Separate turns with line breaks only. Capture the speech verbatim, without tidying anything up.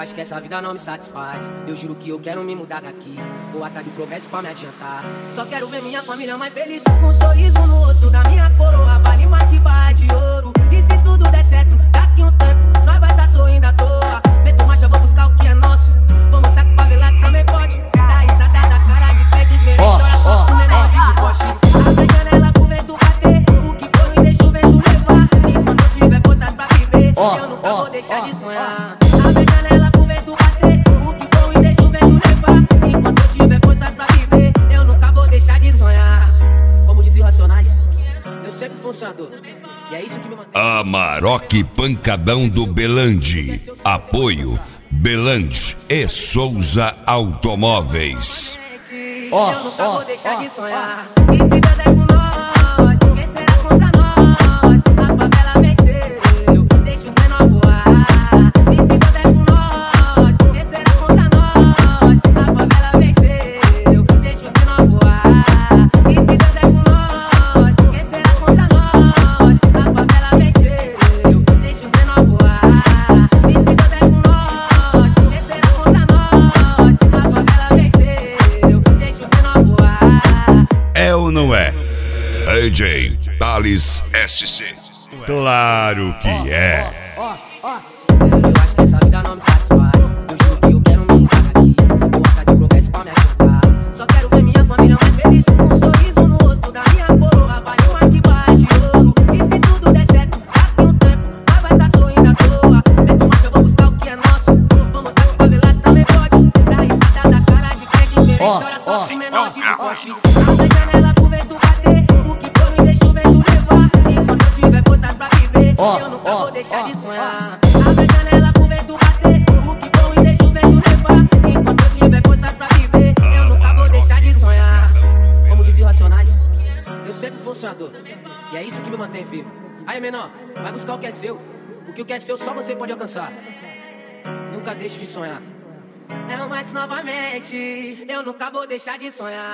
acho que essa vida não me satisfaz. Eu juro que eu quero me mudar daqui. Vou atrás do progresso pra me adiantar. Só quero ver minha família mais feliz, com um sorriso no rosto da minha coroa. Vale mais que barra de ouro. E se tudo der certo, daqui um tempo nós vai tá sorrindo à toa. Meto marcha, vou buscar o que é nosso. Vou mostrar que o favelado também pode. Dá risada da cara de quem desmerece. Olha só o menor de poste. Abre a janela pro vento bater. O que for e deixa o vento levar. E quando eu tiver força pra viver, eu nunca vou deixar de sonhar. Abre a janela pro vento bater. O que for e deixa o vento levar. E quando eu tiver força pra viver, eu nunca vou deixar de sonhar. Como dizia o Racionais, eu sempre fui um sonhador. E é isso que me mantém.
Amarok Pancadão do Belandi. Apoio Belandi e Souza Automóveis.
Ó, eu nunca vou deixar de sonhar. E se Deus é com nós, quem será contra nós? A favela venceu, deixa os menores voar. E se Deus é com nós, quem será contra nós? A favela venceu, deixa os menores voar. E se Deus é com nós, quem será contra nós? A favela venceu, deixa os menores voar. E se Deus é com nós, quem será contra nós? A favela venceu, deixa os menores voar.
É ou não é? D J Thales S C. Claro que é.
Eu acho que essa vida não me satisfaz. Eu juro que eu quero me mudar daqui. Vou atrás de progresso pra me adiantar. Só quero ver minha família mais feliz, com um sorriso no rosto da minha coroa. Vale mais que barra de ouro. E se tudo der certo, daqui um tempo nós vai tá sorrindo à toa. Meto marcha, eu vou buscar o que é nosso. Vou mostrar que o favelado também pode. Dá risada da cara de quem diferente. Olha só o menor de poste. Abre a janela pro vento bater. O que for e deixa o vento levar. E quando eu tiver força pra viver, eu nunca vou deixar de sonhar. Abre a janela pro vento bater. O que for e deixa o vento levar. E quando eu tiver força pra viver, eu nunca vou deixar de sonhar. Como dizia o Racionais, eu sempre fui um sonhador. E é isso que me mantém vivo. Aí, menor, vai buscar o que é seu. Porque o que é seu só você pode alcançar. Nunca deixe de sonhar. É o Max novamente. Eu nunca vou deixar de sonhar.